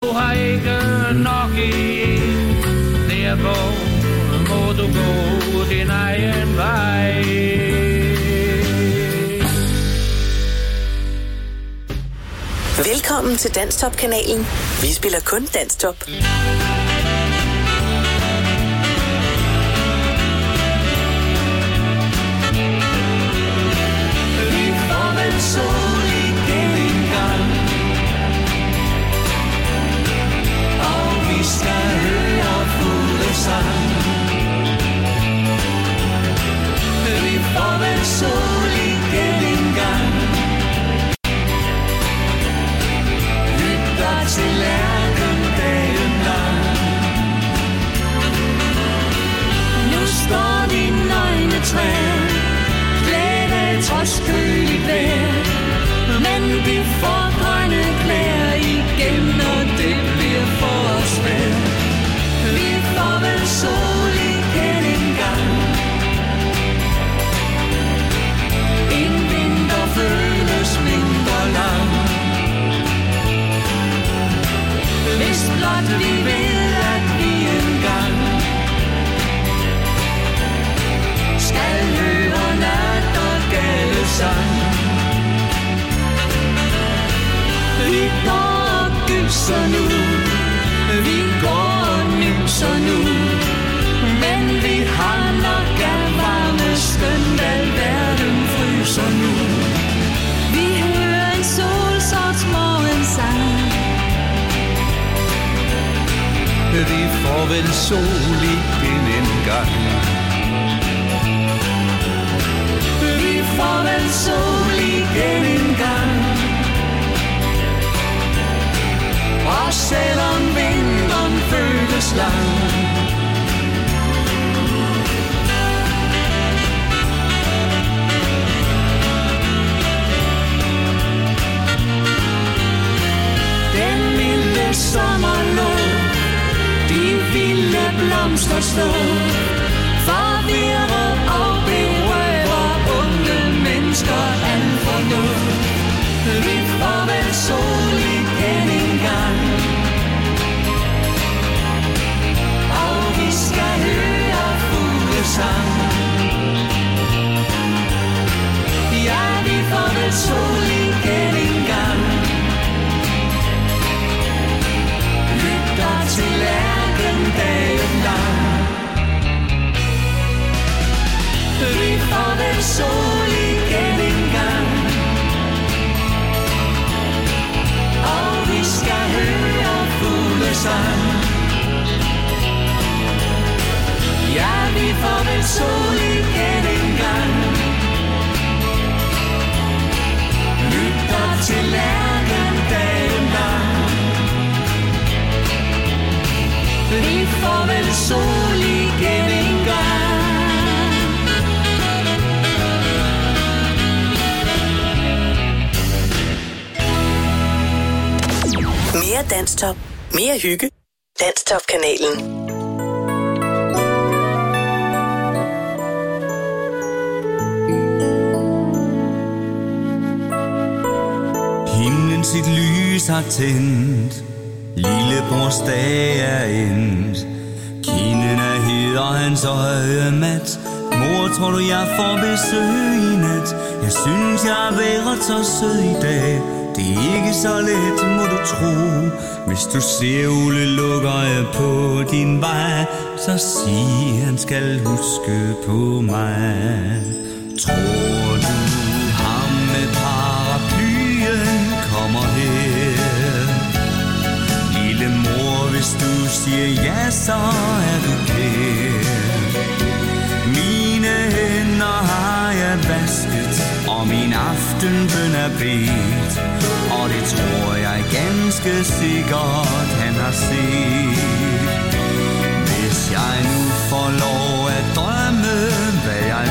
har ikke nok i en. Derfor må du gå din egen vej. Velkommen til Danstop-kanalen. Vi spiller kun Danstop. Vi får vel sol igen en gang, og vi skal høre fuglesang. Vi får vel sol igen en gang, lytter til lærken dagen lang. Nu står de nøgne træer, glæde trods køligt vejr, men vi får grønne klæder igen, og det bliver for os svært. Vi får vel sol igen en gang, en vinter føles mindre lang. Hvis blot vi ved, at vi engang skal høre nat og gale sang. Vi går og gyser nu, vi går og nyser nu, men vi har nok af varme skønt, al verden fryser nu. Vi hører en solsorts morgensang, vi får vel sol igen en gang. Vi får vel sol igen en gang, og selvom vinteren føles lang. Den milde sommerluft, de vilde blomster stå, forvirrer og berører unge mennesker al fornuft. Vi får vel sol igen en gang, og vi skal høre fuglesang. Ja, vi får vel sol igen en gang, lytter til lærken dagen lang. Vi får vel sol igen en gang, og vi skal høre fuglesang. Ja, vi får vel sol igen en gang, lytter til lærken dagen lang. Vi får vel sol igen en gang. Mere Danstop. Mere hygge. Danstop-kanalen. Himlen sit lys har tændt, lillebrors dag er endt. Kinden er hed og hans øje mat. Mor, tror du jeg får besøg i nat? Jeg synes jeg har været så sød i dag. Det er ikke så let, må du tro. Hvis du ser Ole lukker øje på din vej, så sig han skal huske på mig. Tror du ham med paraplyen kommer her? Lille mor, hvis du siger ja, så er du kær. Mine hænder har jeg vasket, og min aftenbøn er bedt, og det tror jeg ganske sikkert han har set. Hvis jeg nu får lov at drømme, hvad jeg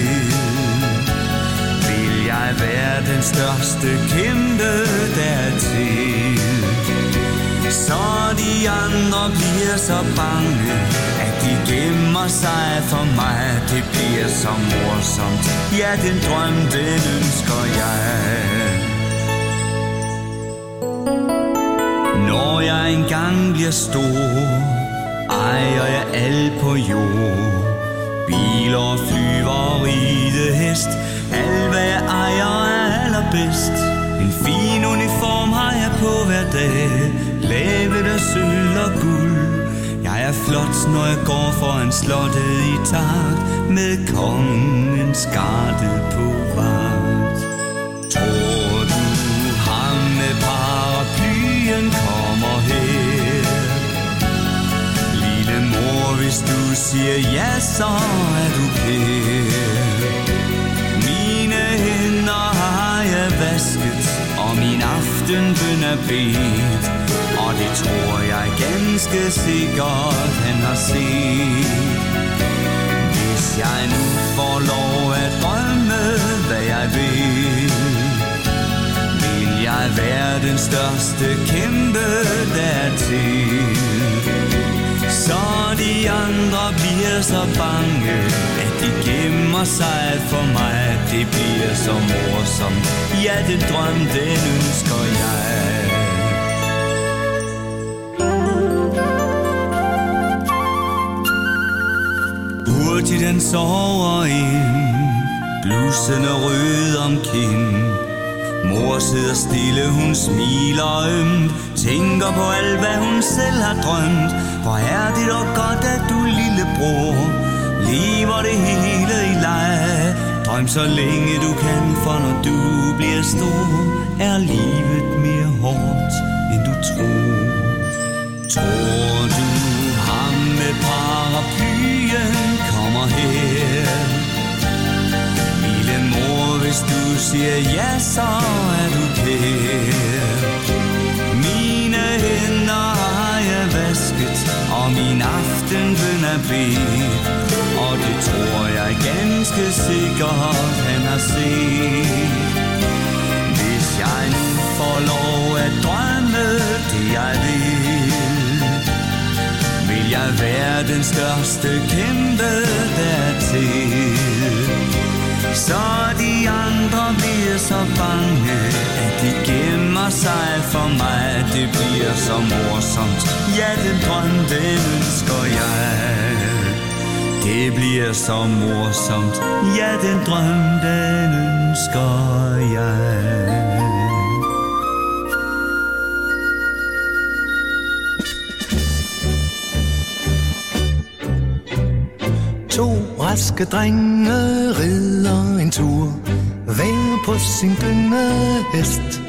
vil jeg være den største kæmpe dertil. Så de andre bliver så bange, at de gemmer sig for mig. Det bliver så morsomt, ja, den drøm, den ønsker jeg. Når jeg engang bliver stor, ejer jeg alt på jord. Biler, flyver, ridehest, alt hvad jeg ejer er allerbedst. En fin uniform har jeg på hver dag, lavet af sølv og guld. Jeg er flot, når jeg går foran slottet i takt, med kongens garde på vagt. Tror du, ham med paraplyen kommer her? Lille mor, hvis du siger ja, så er du kær. Mine hænder har jeg vasket, og min aftenbøn er bedt, og det tror jeg ganske sikkert han har set. Hvis jeg nu får lov at drømme, hvad jeg vil, vil jeg være den største kæmpe dertil. Så de andre bliver så bange, at de gemmer sig for mig. Det bliver så morsomt, ja, den drøm, den ønsker jeg. Hurtigt den sover ind, blusen er rød om kind. Mor sidder stille, hun smiler ømt, tænker på alt, hvad hun selv har drømt. Hvor er det dog godt, at du, lillebror, lever det hele i leg. Drøm så længe du kan, for når du bliver stor, er livet mere hårdt, end du tror. Tror du, ham med paraplyen kommer her? Lille mor, hvis du siger ja, så er du kær. Mine hænder har jeg vasket, og min aftenbøn er bedt, og det tror jeg ganske sikkert han har set. Hvis jeg nu får lov at drømme det jeg vil jeg være den største kæmpe dertil. Så de andre bliver så bange, at de gemmer sig for mig. Det bliver så morsomt, ja, den drøm, den ønsker jeg. Det bliver så morsomt, ja, den drøm, den ønsker jeg. To raske drenge rider en tur, hver på sin gyngehest.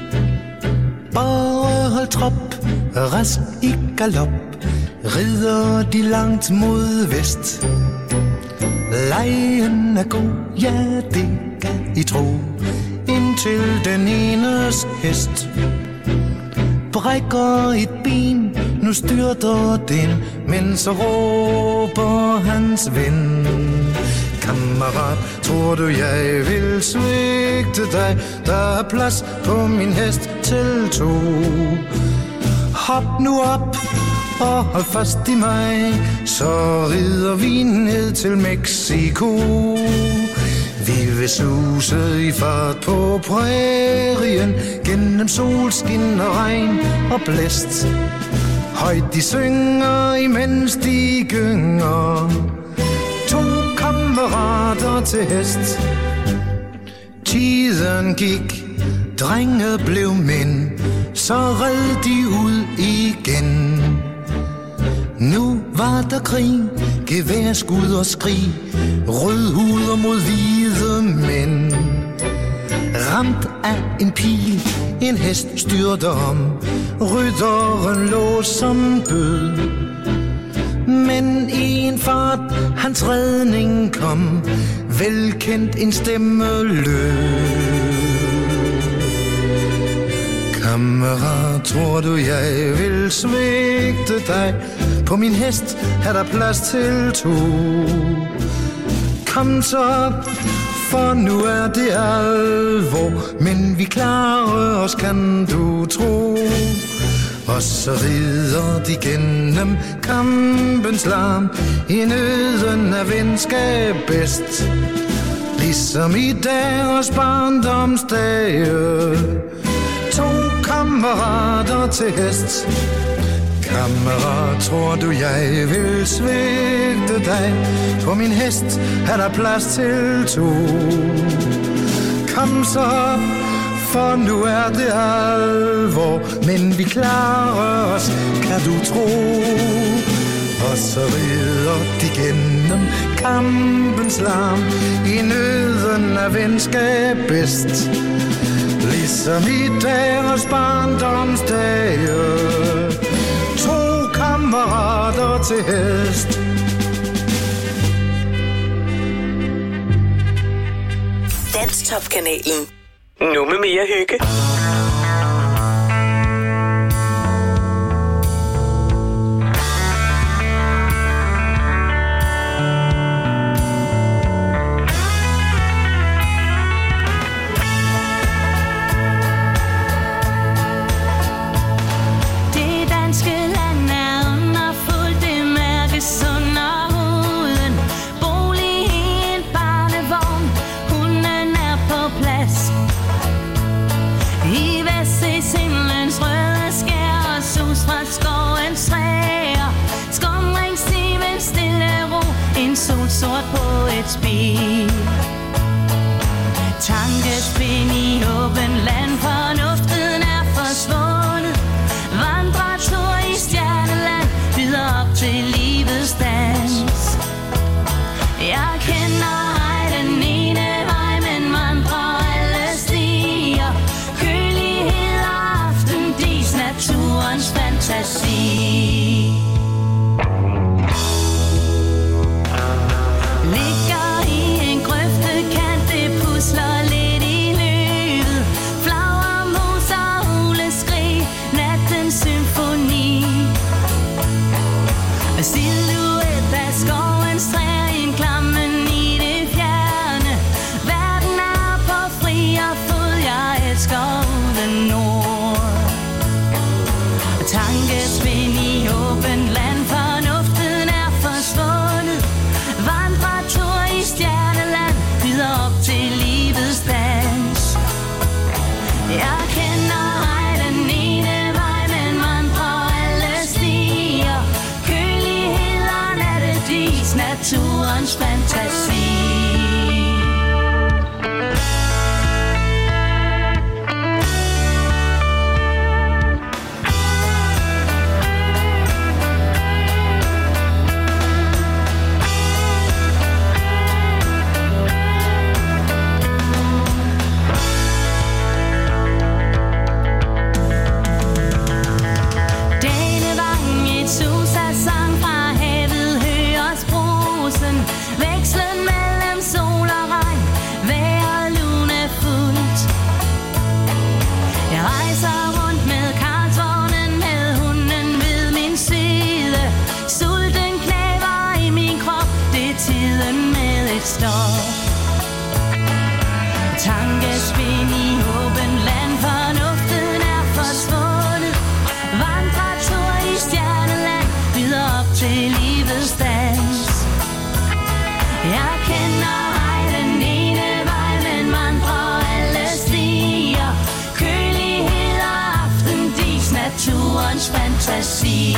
Bare hold trop, rask i galop, rider de langt mod vest. Lejen er god, ja, det kan I tro, indtil den enes hest brækker et ben, nu styrter den, men så råber hans ven: kammerat, tror du jeg vil svigte dig? Der er plads på min hest til to. Hop nu op og hold fast i mig, så rider vi ned til Mexico. Vi vil suse i fart på prærien, gennem solskin og regn og blæst. Højt de synger, imens de gynger, to kammerater til hest. Tiden gik, drenge blev mænd, så red de ud igen. Nu var der krig, geværskud og skrig, rødhuder mod hvide mænd. Ramt af en pil, en hest styrte om, rytteren lå som død. Men i en fart hans redning kom, velkendt en stemme lød: kammerat, tror du jeg vil svigte dig? På min hest er der plads til to. Kom så op, for nu er det alvor, men vi klarer os, kan du tro. Og så rider de gennem kampens larm, i nøden er venskab bedst. Ligesom i deres barndomsdage, to kammerater til hest. Tror du jeg vil svigte dig? På min hest er der plads til to. Kom så, for nu er det alvor. Men vi klarer os, kan du tro. Og så rider de gennem kampens larm. I nøden er venskab bedst. Ligesom i deres barndomsdage. To kammerater til hest. Danstop-kanalen. Nu med mere hygge. Sort på et spil. Tankespind i åben land. Fornuften er forsvundet. Vandretur i stjerneland. Byder op til livets dans. Jeg kender ej den ene vej, men vandrer alle stier. Kølighed og aftendis, naturens fantasi. Naturens fantasi. Vekslen mellem sol og regn, vejr og lune fuldt. Jeg rejser rundt med karlsvognen, med hunden ved min side. Sulten knæver i min krop, det er tiden med et stop. Tankespind i åben land, fornuften er forsvundet. Vandretur i stjerneland, byder op til livets dans. Jeg kender ej den ene vej, men vandrer alle stier. Kølighed og aftendis, naturens fantasi.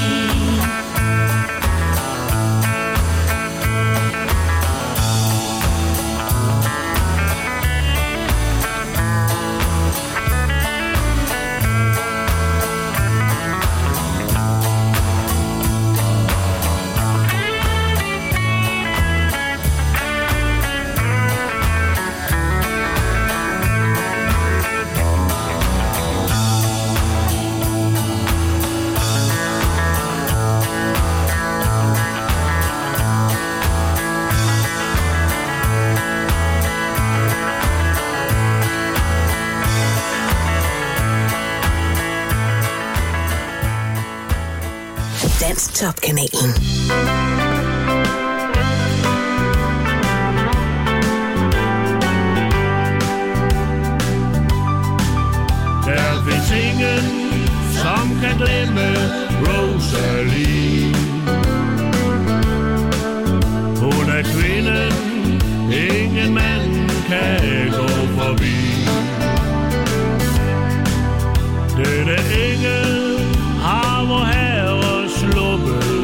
Danstop-kanalen. Der findes ingen, som kan glemme Rosalie. Hun er kvinden, ingen mand kan gå forbi. Denne engel har vor Herre sluppet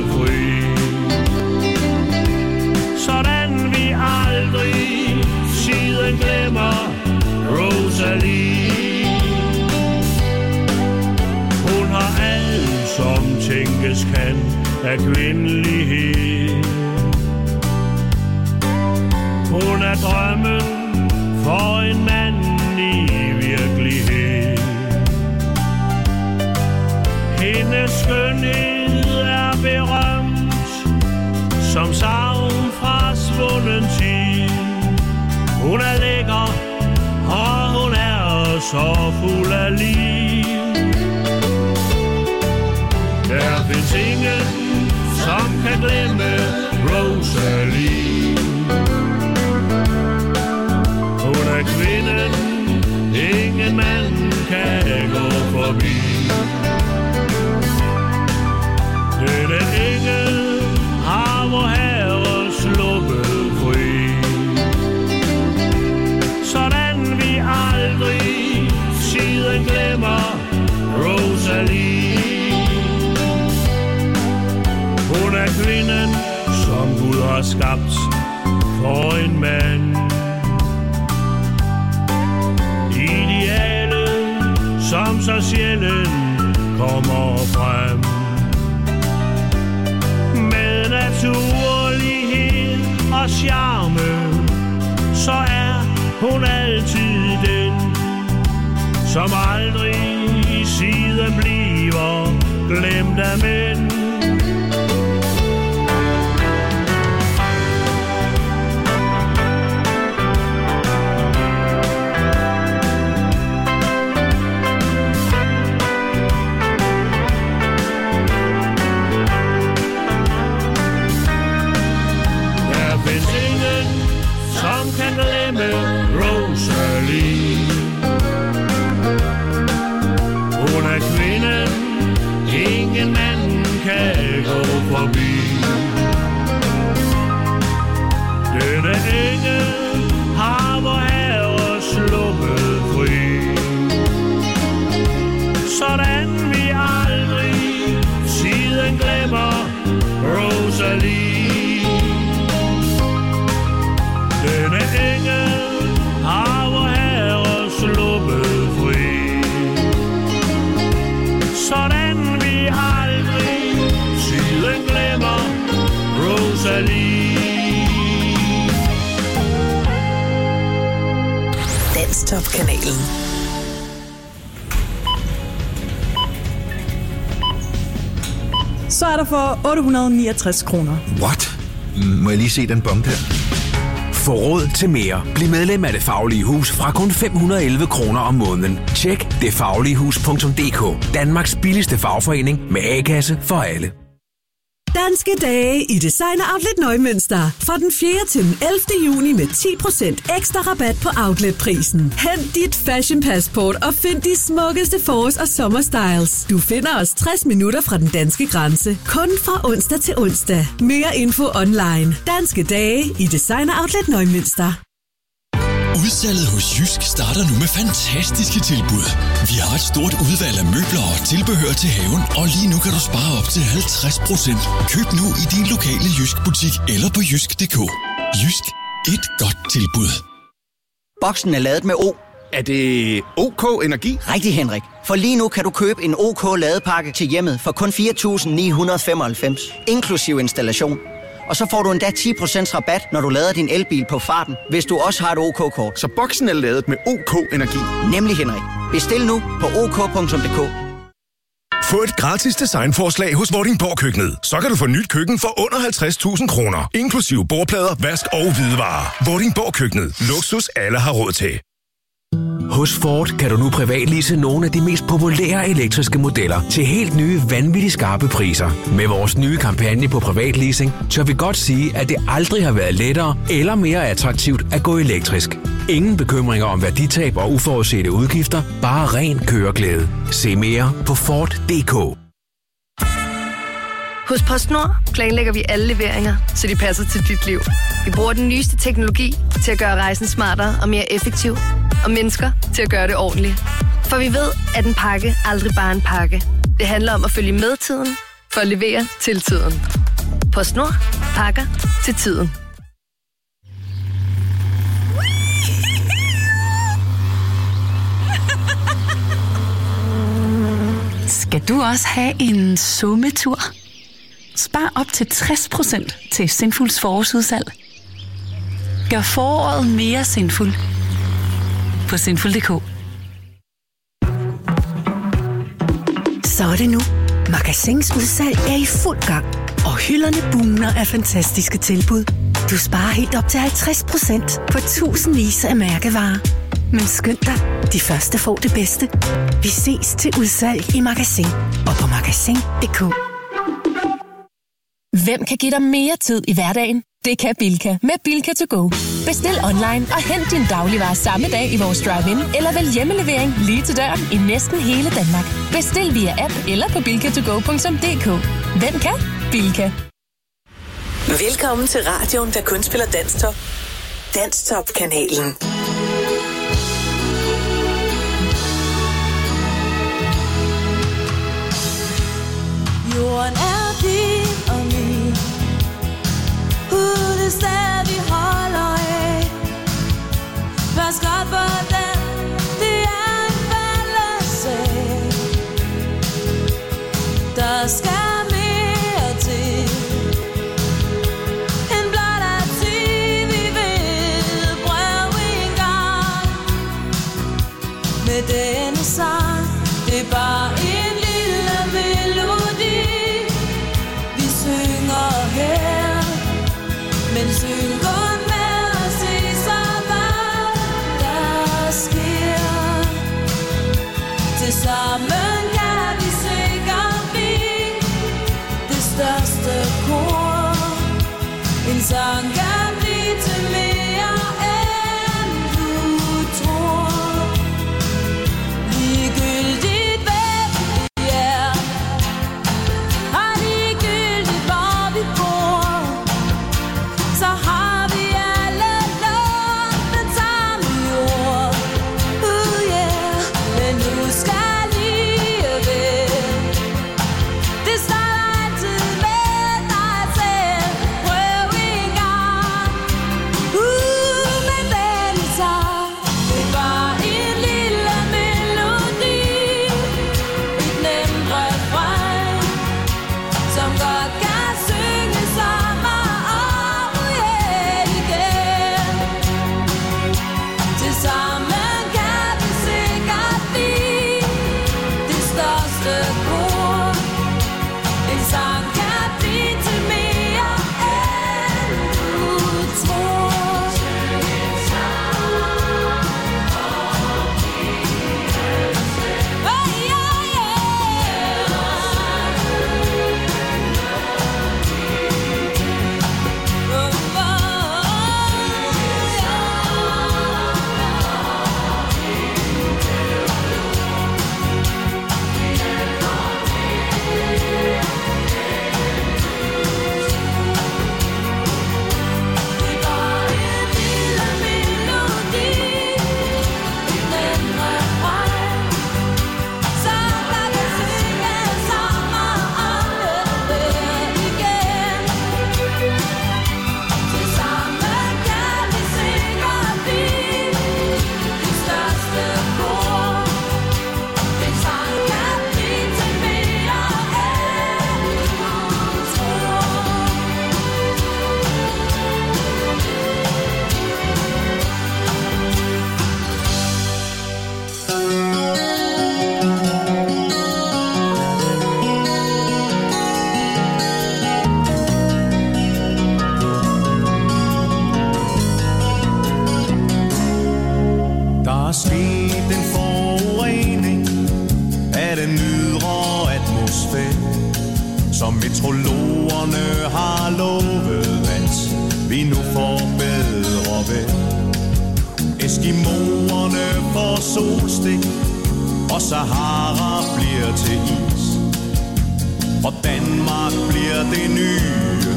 tænkes kan af kvindelighed. Hun er drømmen for en mand i virkelighed. Hendes skønhed er berømt som savn fra svunden tid. Hun er lækker, og hun er så fuld af liv. Der findes ingen, som kan glemme Rosalie. Hun er kvinden, ingen mand kan gå forbi. Denne engel har vor Herre sluppet fri. Sådan vi aldrig siden glemmer Rosalie. Hun er kvinden, som Gud har skabt for en mand. Idealet, som så sjældent kommer frem. Med naturlighed og charme, så er hun altid den, som aldrig siden bliver glemt af mænd. Rosalie. Hun er kvinden, ingen mand kan gå forbi. Denne engel har vor Herre sluppet fri. Sådan vi aldrig siden glemmer Rosalie. Denne engel har vor Herre sluppet fri. Sådan vi aldrig siden glemmer Rosalie. Danstop-kanalen. Så er der for 869 kroner. What? Må jeg lige se den bombe her? Få råd til mere. Bliv medlem af Det Faglige Hus fra kun 511 kroner om måneden. Tjek detfagligehus.dk. Danmarks billigste fagforening med A-kasse for alle. Danske dage i Designer Outlet Neumünster. Fra den 4. til den 11. juni med 10% ekstra rabat på outletprisen. Hent dit fashion passport og find de smukkeste forårs- og sommerstyles. Du finder os 60 minutter fra den danske grænse. Kun fra onsdag til onsdag. Mere info online. Danske dage i Designer Outlet Neumünster. Udsalget hos Jysk starter nu med fantastiske tilbud. Vi har et stort udvalg af møbler og tilbehør til haven, og lige nu kan du spare op til 50%. Køb nu i din lokale Jysk-butik eller på jysk.dk. Jysk. Et godt tilbud. Boksen er ladet med O. Er det OK Energi? Rigtig, Henrik. For lige nu kan du købe en OK ladepakke til hjemmet for kun 4.995, inklusiv installation. Og så får du endda 10% rabat, når du lader din elbil på farten, hvis du også har et OK-kort. Så boksen er ladet med OK Energi? Nemlig, Henrik. Bestil nu på ok.dk. Få et gratis designforslag hos Vordingborg Køkkenet. Så kan du få nyt køkken for under 50.000 kroner. Inklusive bordplader, vask og hvidevarer. Vordingborg Køkkenet. Luksus alle har råd til. Hos Ford kan du nu privatlease nogle af de mest populære elektriske modeller til helt nye, vanvittigt skarpe priser. Med vores nye kampagne på privatleasing, tør vi godt sige, at det aldrig har været lettere eller mere attraktivt at gå elektrisk. Ingen bekymringer om værditab og uforudsete udgifter, bare ren køreglæde. Se mere på Ford.dk. Hos PostNord planlægger vi alle leveringer, så de passer til dit liv. Vi bruger den nyeste teknologi til at gøre rejsen smartere og mere effektiv, og mennesker til at gøre det ordentligt. For vi ved, at en pakke aldrig bare er en pakke. Det handler om at følge med tiden, for at levere til tiden. PostNord. Pakker til tiden. Skat, du også have en sommetur? Spar op til 60% til Sinfuls forårsudsalg. Gør foråret mere sinful på sinful.dk. Så er det nu. Magasins udsalg er i fuld gang, og hylderne bugner af fantastiske tilbud. Du sparer helt op til 50% på tusindvis af mærkevarer. Men skynd dig, de første får det bedste. Vi ses til udsalg i Magasin og på Magasin.dk. Hvem kan give dig mere tid i hverdagen? Det kan Bilka med Bilka to go. Bestil online og hent din dagligvarer samme dag i vores drive-in, eller vælg hjemmelevering lige til døren i næsten hele Danmark. Bestil via app eller på bilkatogo.dk. Hvem kan? Bilka. Velkommen til radioen, der kun spiller Danstop. Danstop-kanalen. Jorden er din og min. Hud er stadig holder af. Pas godt på den, det er en fælles sag. Der skal mere til end blot at sige, vi vil prøve en gang. Med denne sang, det er bare en lille melodi. Vi synger her, men syng kun med at se så hvad der sker. Tilsammen kan vi sikkert blive det største kor. En sang kan blive til mere end du tror. Ligegyldigt hvem vi er, og ligegyldigt hvor vi bor, så har vi alle lånt den samme jord. Yeah. Men husk alligevel, det starter altid med dig selv. Prøv en gang. Men den sang, det er bare en lille melodi. Et nemt refræn, som godt kan synge sammen om igen. Tilsammen kan vi sikkert blive det største kor. En sang kan blive til mere end du tror. Der er sket en forurening af den ydre atmosfære, som meteorologerne har lovet, at vi nu får bedre vejr. Eskimoerne får solstik, og Sahara bliver til is. Og Danmark bliver det nye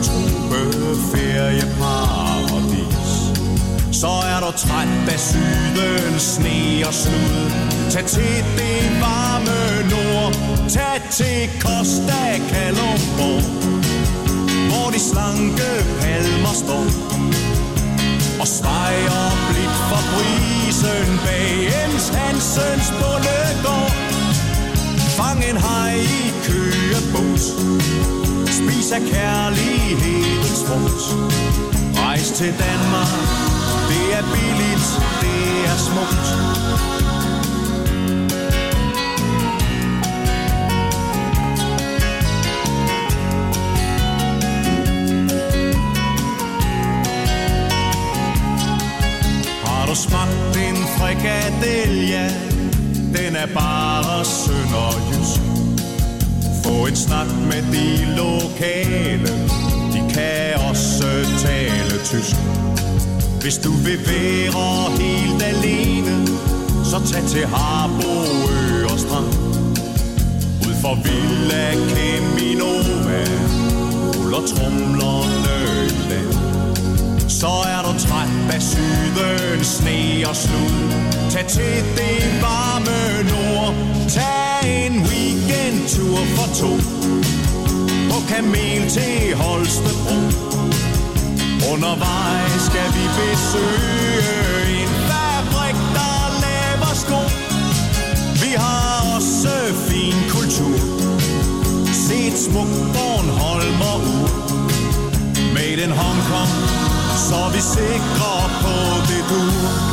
tropeferieparadis. Så er du træt af syden, sne og slud, tag til det varme nord. Tag til Costa Calumbo, hvor de slanke palmer står og svejer blidt for brisen bag Jens Hansens bondegård. Fang en haj i køgebås. Spis af kærlighedens frugt. Rejs til Danmark. Det er billigt, det er smukt. Har du smagt en frikadelle? Den er bare sønderjysk. Få en snak med de lokale. De kan også tale tysk. Hvis du vil være helt alene, så tag til Harboøre Strand. Ud for Villa Keminova ruller tromlerne i land. Så er du træt af syden, sne og slud. Tag til det varme nord. Tag en weekendtur for to. På kamel til Holstebro. Undervejs skal vi besøge en fabrik, der laver sko. Vi har også fin kultur. Se et smukt Bornholmer ud. Made in Hong Kong, så er vi sikre på det du.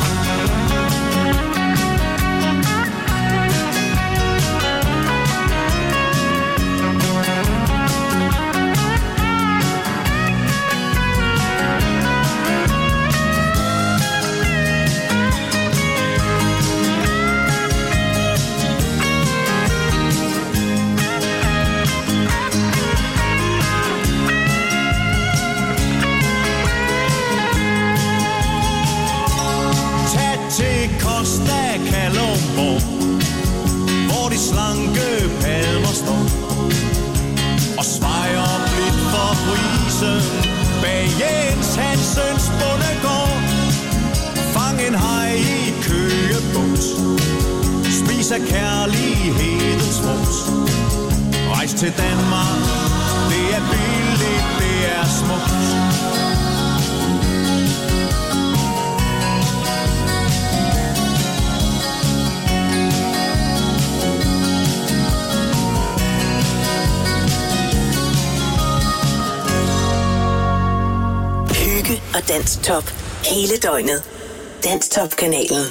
Hvor de slanke palmer står og svejer blidt for brisen bag Jens Hansens bondegård. Fang en haj i køgebås. Spis af kærlighedens frugt. Rejs til Danmark. Det er billigt, det er smukt. Og Dansk Top hele døgnet. Dansk Top-kanalen.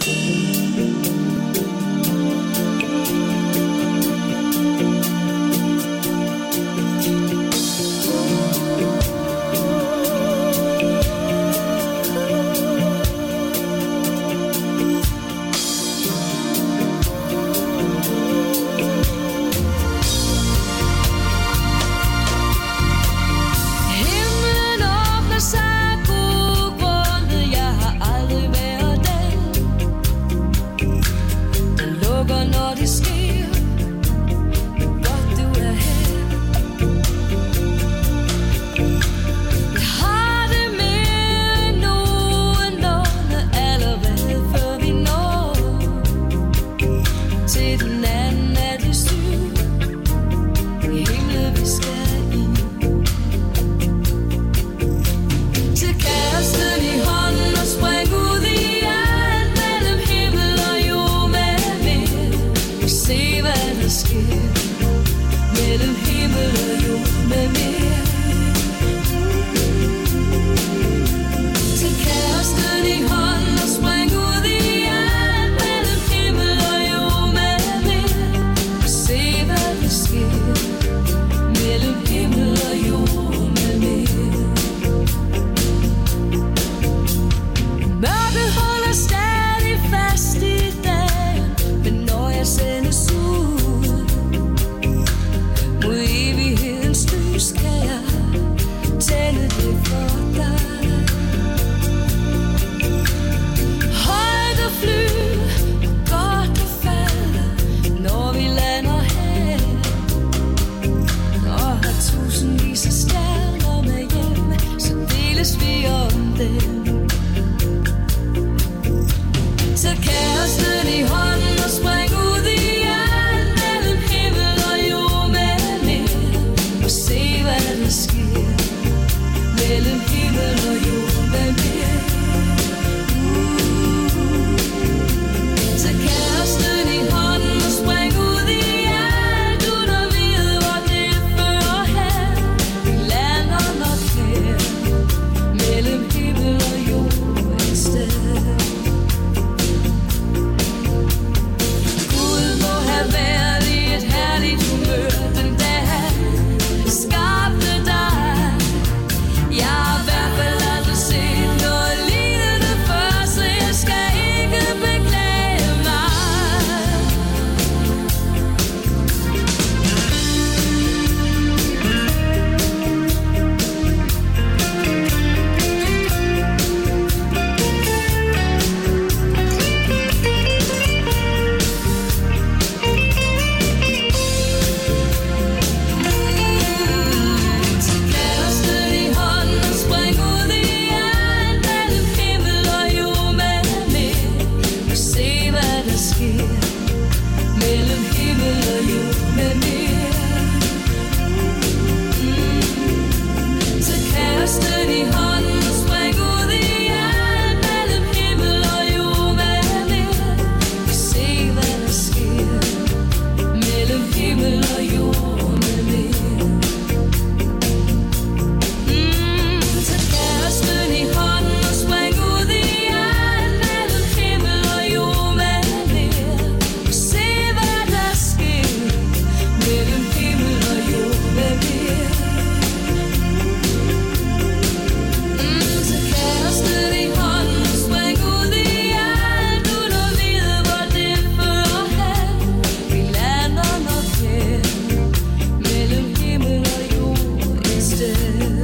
sted.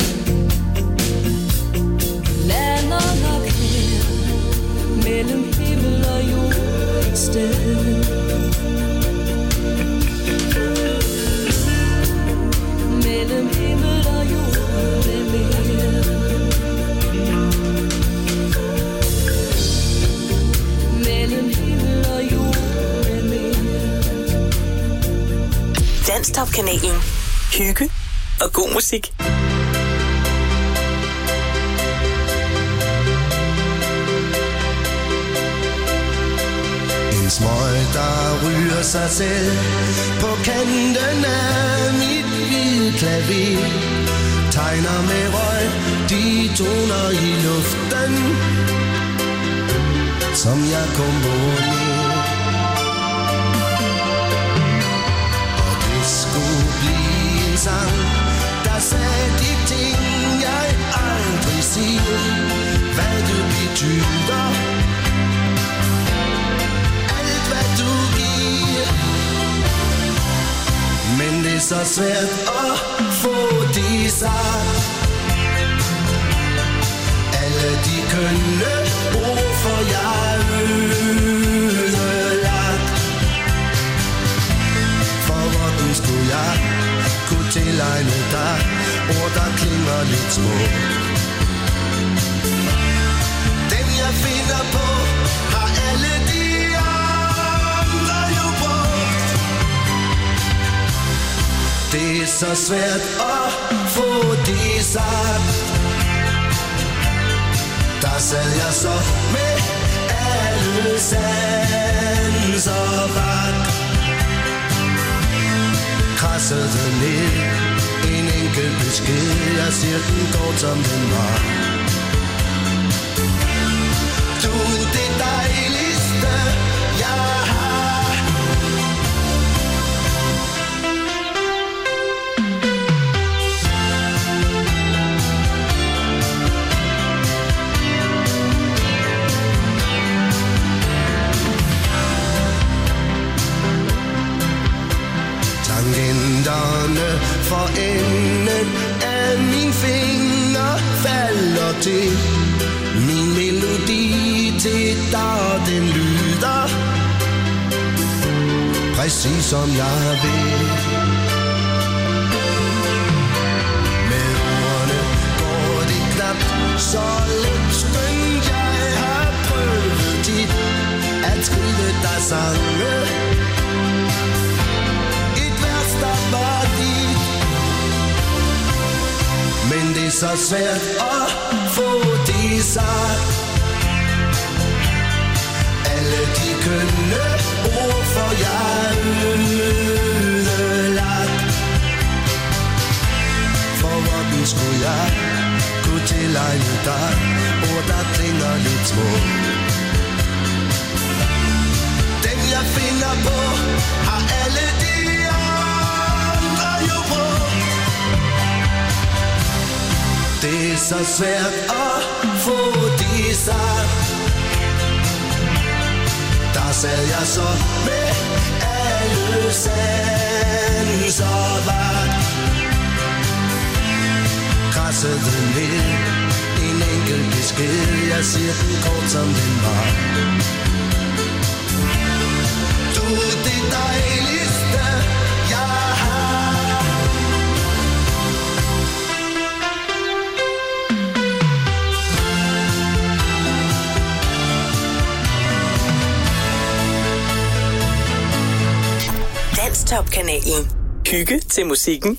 Lander nok her mellem himmel og jord et sted. Mellem himmel og jord er mere. Mellem himmel og jord er mere. Danstop-kanalen. Hygge og god musik. En smøg, der ryger sig selv på kanten af mit hvide klaver, tegner med røg de toner i luften, som jeg komponerer. Og det skulle blive en sang, der sagde de ting, jeg aldrig siger, hvad du betyder. Men det er så svært at få det sagt. Alle de kønne ord for jeg ødelagt. For hvordan skulle jeg kunne tilegne dig ord, der klinger lidt små? Dem jeg finder på har alle de andre jo brugt. Det er så svært at få det sagt. Der sad jeg så med alle sanser vagt. Krassede ned en enkelt besked, jeg siger den går som den var. Du er det dejligste jeg har. Tangenterne for enden af min finger falder til. Min melodi til dig, den lyder præcis som jeg vil. Med ordene går det knap så let, skønt jeg har prøvet tit at skrive dig sange. Men det er så svært at få det sagt. Alle de kønne ord for jeg ødelagt. For hvordan skulle jeg kunne tilegne dig ord, der klinger lidt små? Dem jeg finder på har alle de andre jo brugt. Det er så svært at få det sagt. Der sad jeg så med alle sanser vagt. Krassede ned en enkelt besked, jeg siger den kort som den var. Du er det dejligste jeg har. Danstop-kanalen. Hygge til musikken.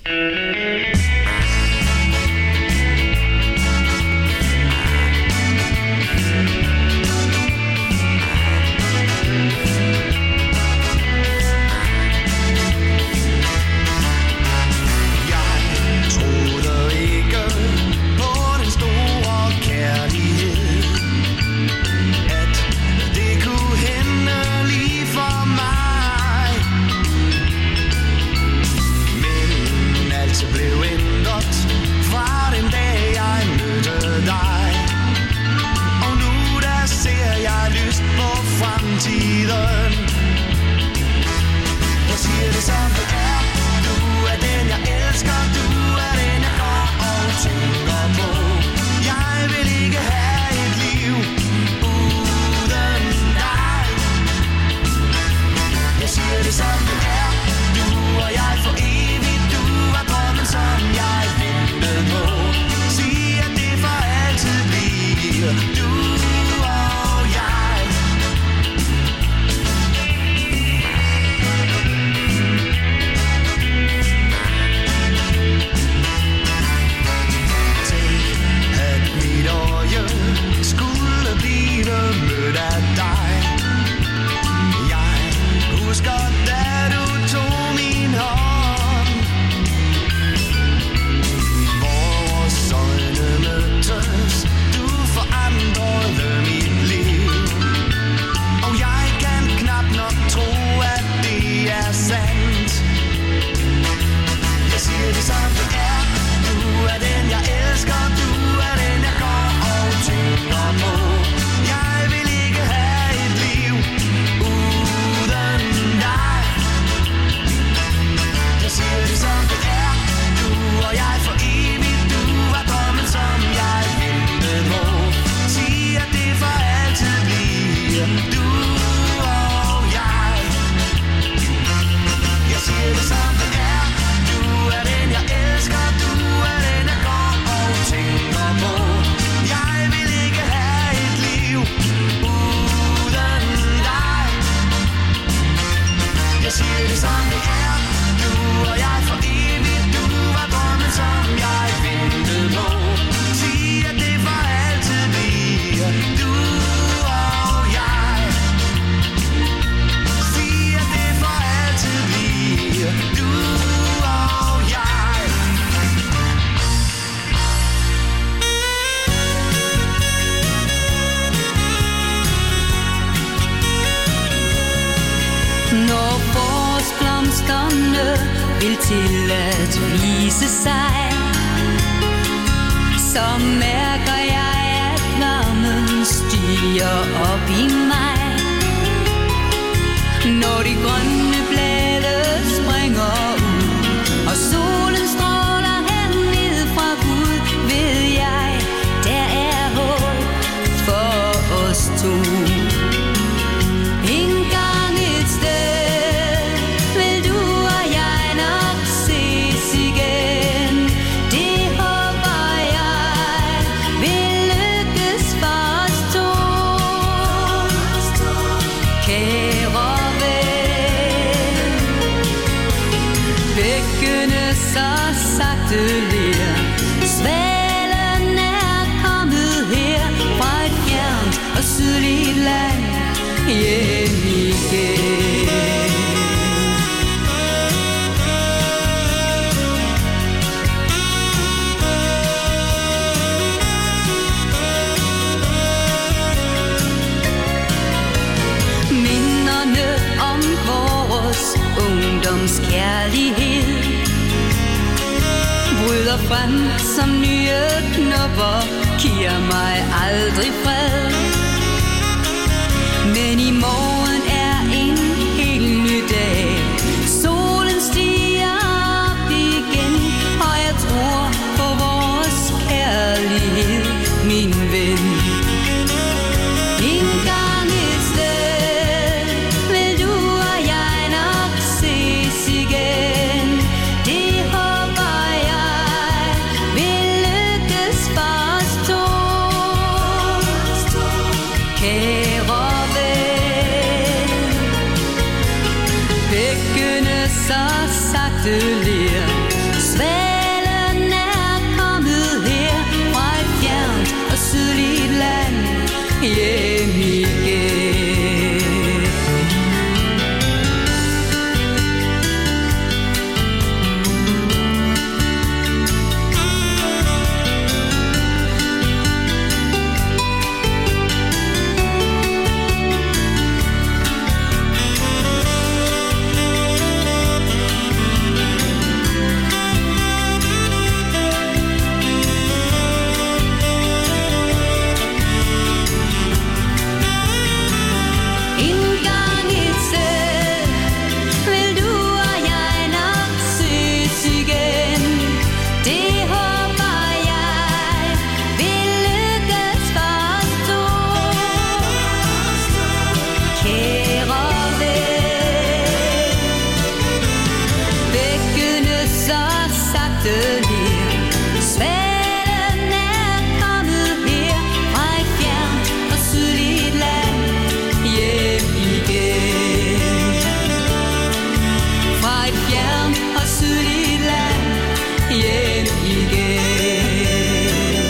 vil til at vise sig, så mærker jeg, at varmen stiger op i mig. Når de grønne blade springer ud, og solen stråler herned fra Gud, ved jeg, der er håb for os to. Engang et sted vil du og jeg nok ses igen. Det håber jeg vil lykkes for os to. Kære ven, bækkene så sagte ler. Svalen er kommet her fra et fjernt og sydligt land hjem igen. Minderne om vores ungdomskærlighed bryder frem som nye knopper, giver mig aldrig fred. Men i morgen er en helt ny dag. Solen stiger op igen, og jeg tror på vores kærlighed, min ven. Engang et sted vil du og jeg nok ses igen. Det håber jeg vil lykkes for os to. Kære ven, bækkene så sagte ler. Svalen er kommet her fra et fjernt og sydligt land hjem igen. Engang et sted vil du og jeg nok ses igen. Det håber jeg vil lykkes for os to. Kære ven, bækkene så sagte ler. Svalen er kommet her fra et fjernt og sydligt land hjem igen. Fra et fjernt og sydligt land hjem igen.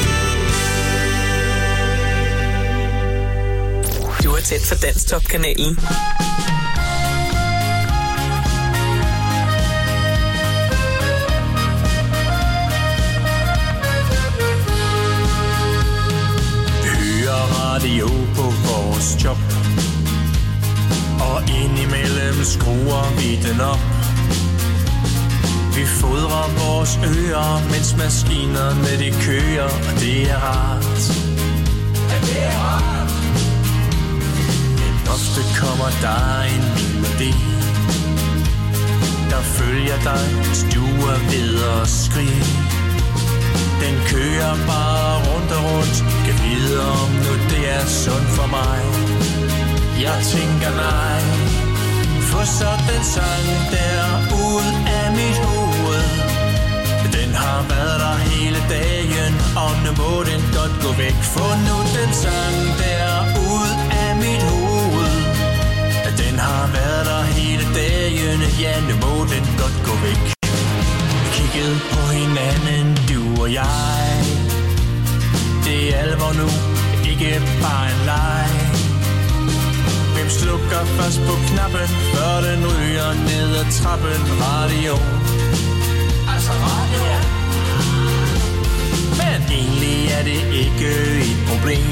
Du er tæt for Danstop-kanalen. Hører radio på vores job, og indimellem skruer vi den op. Vi fodrer vores ører, mens maskinerne de kører, og det er rart. Ja, det er rart. Men ofte kommer der en melodi, der følger dig, stuer ved og skrig. Den kører bare rundt og rundt, kan vide om nu det er sundt for mig. Jeg tænker nej, få så den sang der ud af mit hoved. Den har været der hele dagen, og nu må den godt gå væk. Få nu den sang der ud af mit hoved. Den har været der hele dagen, ja nu må den godt gå væk. Kiggede på hinanden, du og jeg. Det er alvor nu, ikke bare en leg. Hvem slukker først på knappen, før den ryger ned ad trappen? Radio. Altså radio, ja. Men egentlig er det ikke et problem,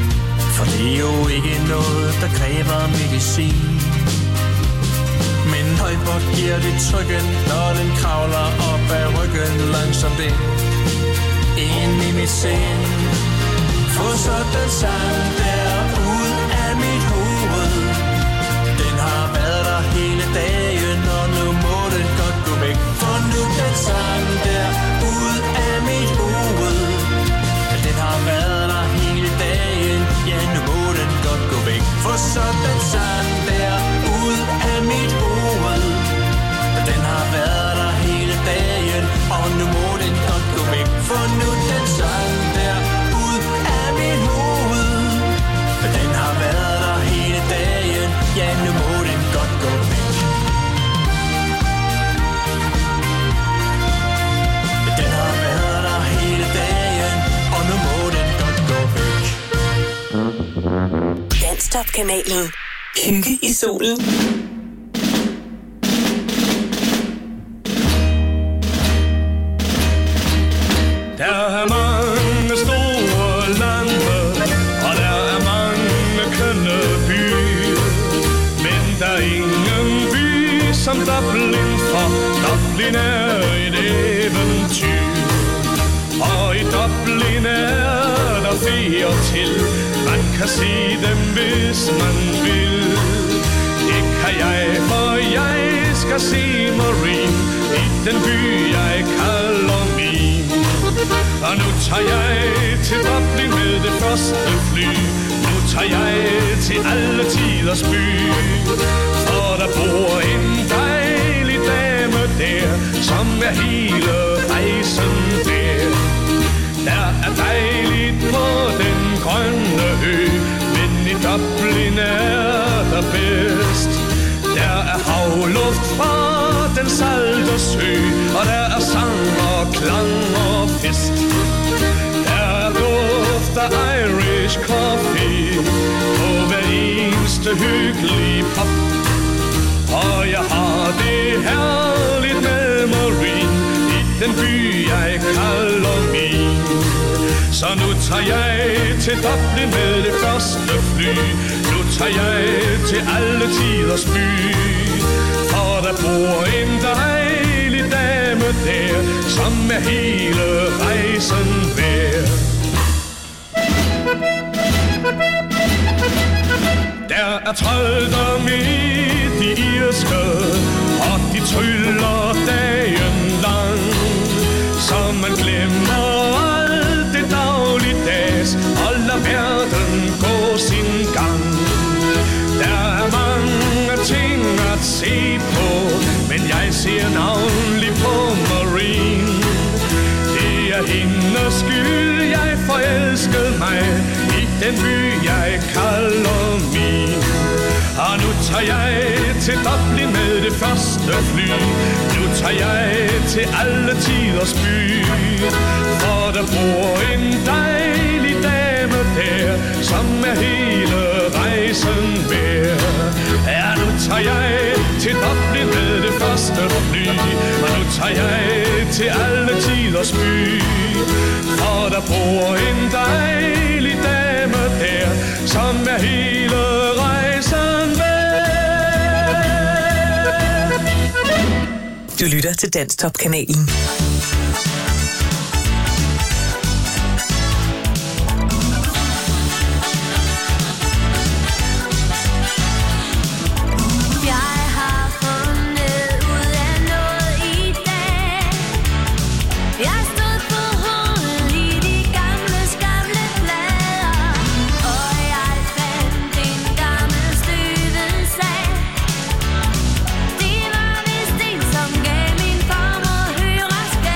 for det er jo ikke noget, der kræver medicin. Men Højbort giver det trykken, når den kravler op ad ryggen langsomt ind i mit sind. Få så den sang der ud af mit hoved. Den har været der hele dagen, og nu må den godt gå væk. For nu den sang der ud af mit hoved. Den har været der hele dagen, ja nu må den godt gå væk. For så den sang der ud af mit hoved. Den har været der hele dagen, og nu må den godt gå væk. For nu den sang der ud af mit hoved. Den har været der hele dagen, ja nu må den godt gå væk. Den har været der hele dagen, og nu må den godt gå væk. Danstop-kanalen. Hygge i solen. Der er mange store lande, og der er mange kønne byer. Men der er ingen by som Dublin, for Dublin er et eventyr. Og i Dublin er der feer til, man kan se dem hvis man vil. Det kan jeg, for jeg skal se Marine i den by jeg kalder min. Og nu tager jeg til Dublin med det første fly. Nu tager jeg til alle tiders by. For der bor en dejlig dame der, som er hele rejsen der. Der er dejligt på den grønne ø, men i Dublin er der bedst. Der er havluft fra den salte sø, og der er sang og klang og fest. Der er duft af Irish coffee på hver eneste hyggelige pop. Og jeg har det herligt med Marine i den by jeg kalder min. Så nu tager jeg til Dublin med det første fly. Nu tager jeg til alle tiders by. For der bor en dejlig dame der, som er hele rejsen værd. Der er trolddom i de irske, og de tryller dagen lang. Så man glemmer alt det dagligdags, og lader verden gå sin gang. Der er mange ting at se på, men jeg ser navnlig på Marine. Det er hendes skyld, jeg forelskede mig i den by, jeg kalder min. Og nu tager jeg til Dublin med det første fly. Nu tager jeg til alle tiders by. For der bor en dejlig dame der, som er hele rejsen værd. Ja, nu tager jeg til Dublin med det første fly. Og nu tager jeg til alle tiders by. For der bor en dejlig dame der, som er hele rejsen værd. Du lytter til Danstop-kanalen. Det var vist en, som gav min farmor høreskader.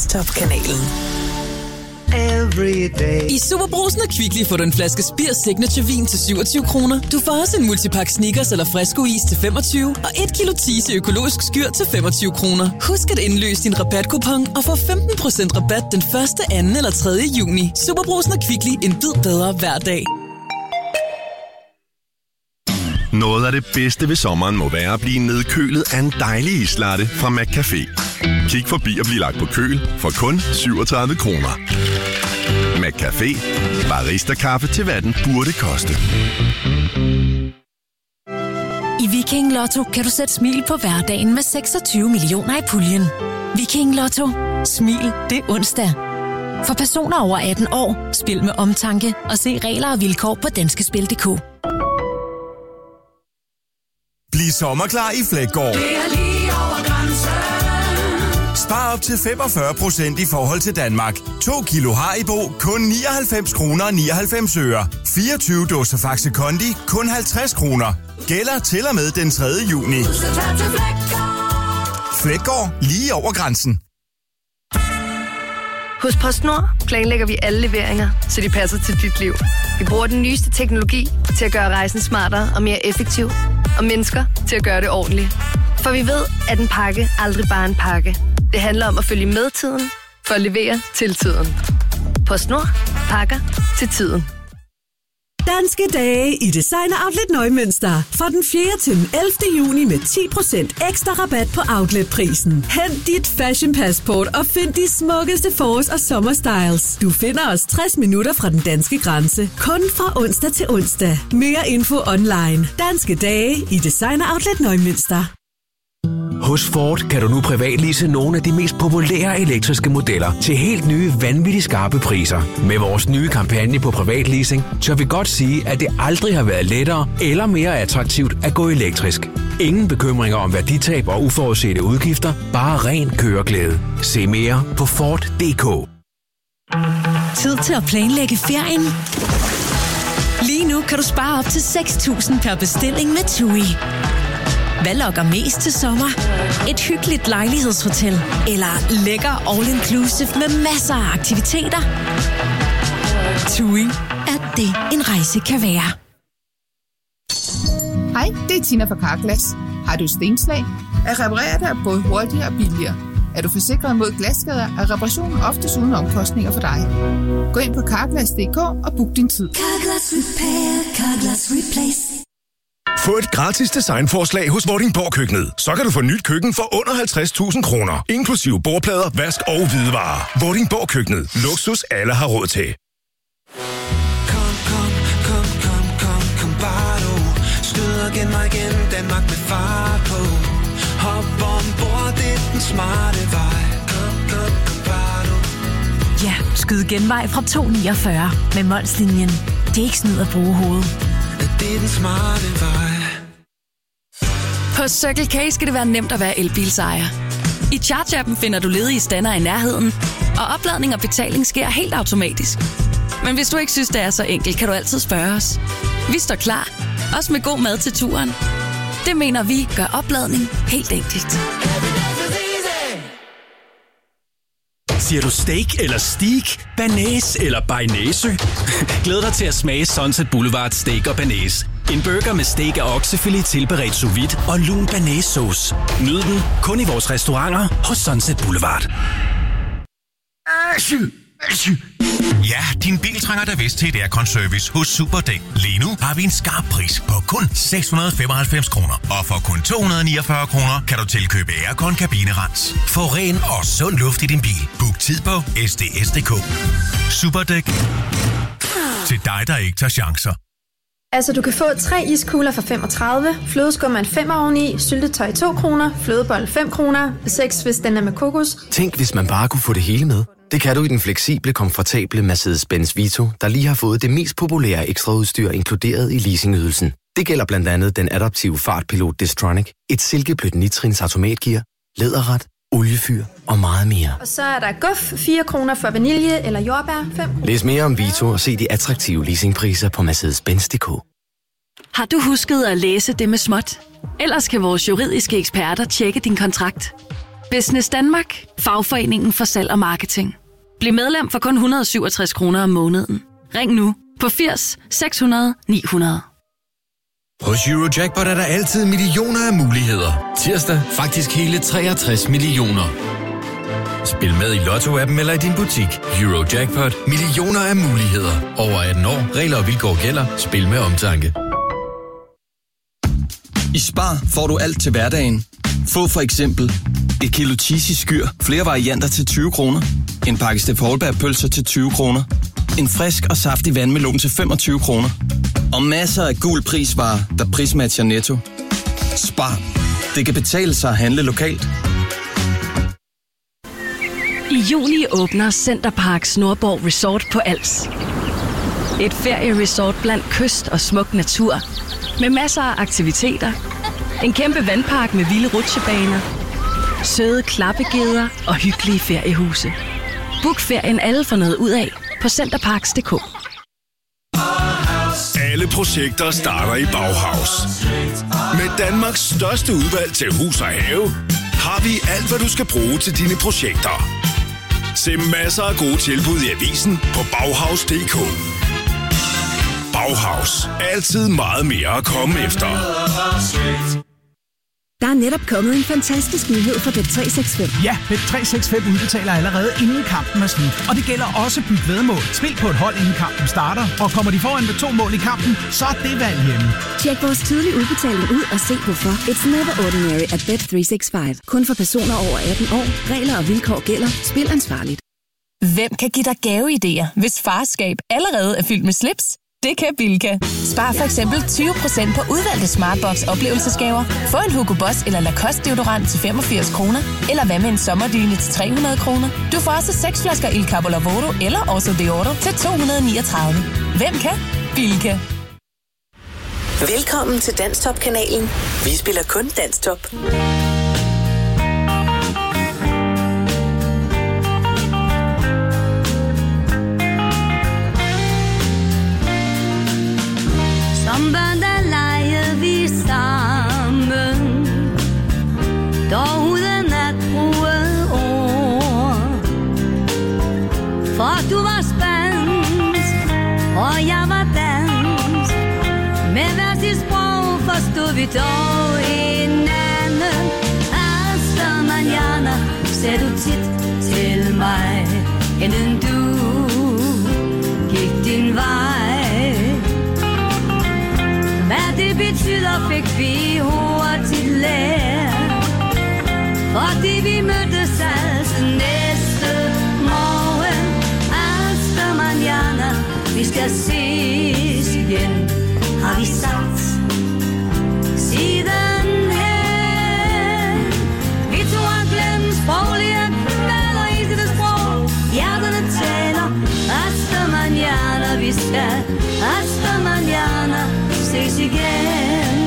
Danstop-kanalen. I Superbrugsen og Kvickly får du en flaske Spir Signature Vin til 27 kroner. Du får også en multipakke Snickers eller Fresco is til 25, og 1 kilo Tise økologisk skyr til 25 kroner. Husk at indløse din rabatkupon og få 15% rabat den 1., 2. eller 3. juni. Superbrugsen og Kvickly, en bid bedre hver dag. Noget af det bedste ved sommeren må være at blive nedkølet af en dejlig islatte fra McCafé. Kig forbi og bliv lagt på køl for kun 37 kroner. McCafé. Barista-kaffe til hvad den burde koste. I Viking Lotto kan du sætte smil på hverdagen med 26 millioner i puljen. Viking Lotto. Smil det onsdag. For personer over 18 år, spil med omtanke og se regler og vilkår på danskespil.dk. Bliv sommerklar i Fleggaard. Det er lige over grænsen. Spar op til 45% i forhold til Danmark. 2 kilo Haribo, kun 99 kroner og 99 øre. 24 dåser Faxe Kondi, kun 50 kroner. Gælder til og med den 3. juni. Fleggaard, lige over grænsen. Hos PostNord planlægger vi alle leveringer, så de passer til dit liv. Vi bruger den nyeste teknologi til at gøre rejsen smartere og mere effektiv. Og mennesker til at gøre det ordentligt. For vi ved, at en pakke aldrig bare er en pakke. Det handler om at følge med tiden, for at levere til tiden. PostNord. Pakker til tiden. Danske dage i Designer Outlet Neumünster. Fra den 4. til den 11. juni med 10% ekstra rabat på outletprisen. Hent dit fashion passport og find de smukkeste forårs- og sommerstyles. Du finder os 60 minutter fra den danske grænse. Kun fra onsdag til onsdag. Mere info online. Danske dage i Designer Outlet Neumünster. Hos Ford kan du nu privatlease nogle af de mest populære elektriske modeller til helt nye, vanvittigt skarpe priser. Med vores nye kampagne på privatleasing, tør vi godt sige, at det aldrig har været lettere eller mere attraktivt at gå elektrisk. Ingen bekymringer om værditab og uforudsete udgifter, bare ren køreglæde. Se mere på Ford.dk. Tid til at planlægge ferien. Lige nu kan du spare op til 6.000 per bestilling med TUI. Hvad lokker mest til sommer? Et hyggeligt lejlighedshotel eller lækker all-inclusive med masser af aktiviteter? TUI er det, en rejse kan være. Hej, det er Tina fra Carglass. Har du stenslag? At reparere det er både hurtigere og billigere. Er du forsikret mod glasskader, er reparationen oftest uden omkostninger for dig. Gå ind på Carglass.dk og book din tid. Carglass Repair, Carglass Replace. Få et gratis designforslag hos Vordingborg Køkkenet. Så kan du få nyt køkken for under 50.000 kroner. Inklusive bordplader, vask og hvidevarer. Vordingborg Køkkenet. Luksus alle har råd til. Kom bare du. Stød mig igen, Danmark med fart på. Hop ombord, det er den smarte vej. Kom bare du. Ja, skyd genvej fra 249 med Molslinjen. Det er ikke snyd at bruge hovedet. Det er den smarte vej. På Circle K skal det være nemt at være elbilsejer. I Charge-appen finder du ledige stander i nærheden, og opladning og betaling sker helt automatisk. Men hvis du ikke synes, det er så enkelt, kan du altid spørge os. Vi står klar, også med god mad til turen. Det mener vi gør opladning helt enkelt. Siger du steak eller steak, banæs eller bearnaise? Glæd dig til at smage Sunset Boulevard Steak og Banæs. En burger med steak og oksefilet tilberedt sous vide og lun banæssauce. Nyd den kun i vores restauranter hos Sunset Boulevard. Ja, din bil trænger da vist til et aircon-service hos Superdæk. Lige nu har vi en skarp pris på kun 695 kroner. Og for kun 249 kroner kan du tilkøbe aircon-kabinerens. Få ren og sund luft i din bil. Book tid på sds.dk. Superdæk. Til dig, der ikke tager chancer. Altså, du kan få 3 iskugler for 35, flødeskum er en 5 oveni, syltetøj 2 kroner, flødebold 5 kroner, 6 hvis den er med kokos. Tænk, hvis man bare kunne få det hele med. Det kan du i den fleksible, komfortable Mercedes-Benz Vito, der lige har fået det mest populære ekstraudstyr inkluderet i leasingydelsen. Det gælder blandt andet den adaptive fartpilot Distronic, et silkeblødt nitrins automatgear, læderret, oliefyr og meget mere. Og så er der guf 4 kroner for vanilje eller jordbær 5. Læs mere om Vito og se de attraktive leasingpriser på Mercedes-Benz.dk. Har du husket at læse det med småt? Ellers kan vores juridiske eksperter tjekke din kontrakt. Business Danmark. Fagforeningen for salg og marketing. Bliv medlem for kun 167 kroner om måneden. Ring nu på 80 600 900. Hos Eurojackpot er der altid millioner af muligheder. Tirsdag faktisk hele 63 millioner. Spil med i Lotto-appen eller i din butik. Eurojackpot. Millioner af muligheder. Over 18 år. Regler og vilkår gælder. Spil med omtanke. I Spar får du alt til hverdagen. Få for eksempel et kilo cheesy skyr, flere varianter til 20 kroner. En pakke Steff Holberg-pølser til 20 kroner. En frisk og saftig vandmelon til 25 kroner. Og masser af gul prisvarer, der prismatcher Netto. Spar. Det kan betale sig at handle lokalt. I juni åbner Centerparks Nordborg Resort på Als. Et ferieresort blandt kyst og smuk natur. Med masser af aktiviteter. En kæmpe vandpark med vilde rutsjebaner. Søde klappegeder og hyggelige feriehuse. Book ferien alle for noget ud af på centerparks.dk. Alle projekter starter i Bauhaus. Med Danmarks største udvalg til hus og have, har vi alt, hvad du skal bruge til dine projekter. Se masser af gode tilbud i avisen på Bauhaus.dk. Bauhaus. Altid meget mere at komme efter. Der er netop kommet en fantastisk nyhed fra Bet365. Ja, Bet365 udbetaler allerede inden kampen er slut. Og det gælder også byt væddemål. Spil på et hold inden kampen starter. Og kommer de foran med 2 mål i kampen, så er det valg hjemme. Tjek vores tidlige udbetaling ud og se hvorfor. It's never ordinary at Bet365. Kun for personer over 18 år. Regler og vilkår gælder. Spil ansvarligt. Hvem kan give dig gaveidéer, hvis farskab allerede er fyldt med slips? Det kan Bilka. Spar for eksempel 20% på udvalgte Smartbox oplevelsesgaver. Få en Hugo Boss eller Lacoste deodorant til 85 kroner. Eller hvad med en sommerdyne til 300 kroner. Du får også 6 flasker Il Capo Lavoro eller Oso Deodoro til 239. Hvem kan? Bilka. Velkommen til Danstop-kanalen. Vi spiller kun Danstop. Som børn der leger vi sammen, dog uden at bruge ord. For du var spansk, og jeg var dansk. Med hver sit sprog forstod vi dog hinanden. Hasta mañana, sagde du tit til mig, inden du gik din vej. Hvad det betyder, fik vi hurtigt lært. Fordi vi mødtes altså næste morgen. Hasta mañana, vi skal ses igen, har vi sagt sidenhen. Vi to har glemt sproglige kvaler i det sprog. Hjerterne taler. Hasta mañana, vi skal. Hasta mañana, ses igen.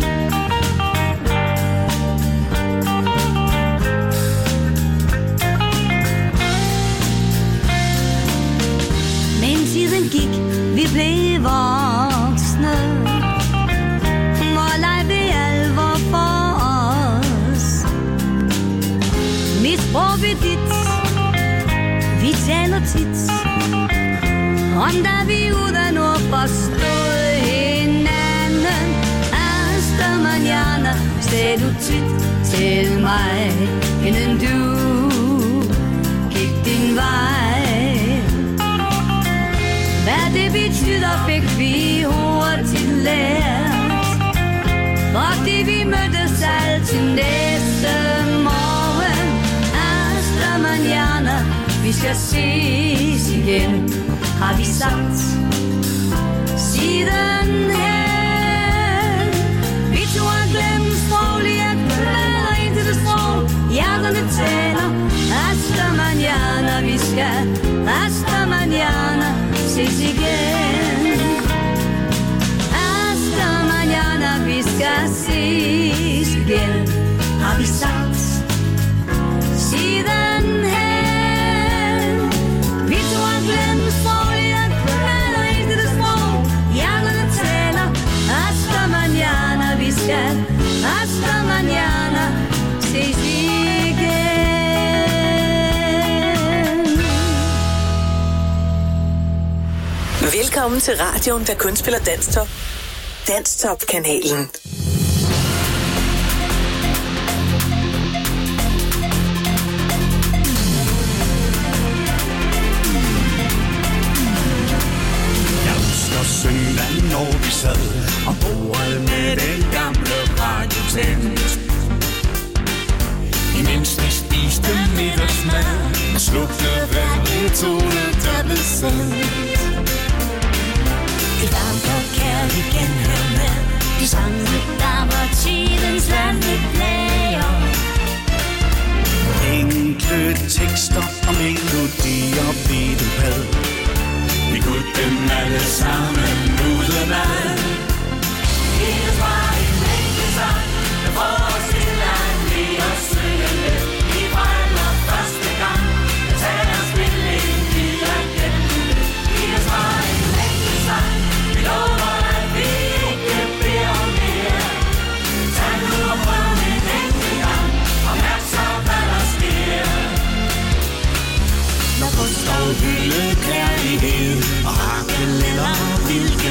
Men tiden gik, vi blev voksne. Hvor leg blev alvor for os. Mit sprog blev dit, vi taler tit. Om da vi uden ord forstod hinanden. Hasta mañana, sagde du tit til mig, inden du gik din vej. Hvad det betyder, fik vi hurtigt lært. Fordi vi mødtes altid næste morgen. Hasta mañana, vi skal ses igen, har vi sagt sidenhen. Vi to har glemt sproglige kvaler ind til det sprog. Hjerterne taler. Hasta mañana, vi skal. Hasta mañana, ses igen. Hasta mañana, vi skal ses igen, har vi sagt sidenhen. Vi to har glemt sproglige kvaler ind til det sprog. Hjerterne taler. Hasta mañana, vi skal. Hasta mañana, ses igen. Velkommen til radioen, der kun spiller Danstop. Danstop-kanalen. Jeg husker søndag, når vi sad og bordet med den gamle radio tændt. Imens vi spiste middagsmad og slugte hver metode, der blev sendt. Et varmt og kærligt genhør med de sange, der var tidens vandreplager. Enkle tekster og melodier blev det bad. Vi kunne dem alle sammen udenad. Det var en enkelt sang, der får os til at lide og synge med. Vi brænder første gang, der tager spilling videre gennem. Det var en enkelt sang, vi lover, at vi ikke beder om mere. Tag nu og prøv en enkelt gang, og mærk så, hvad der sker. Når kunst og hylde kærlighed og hakkel eller hvilke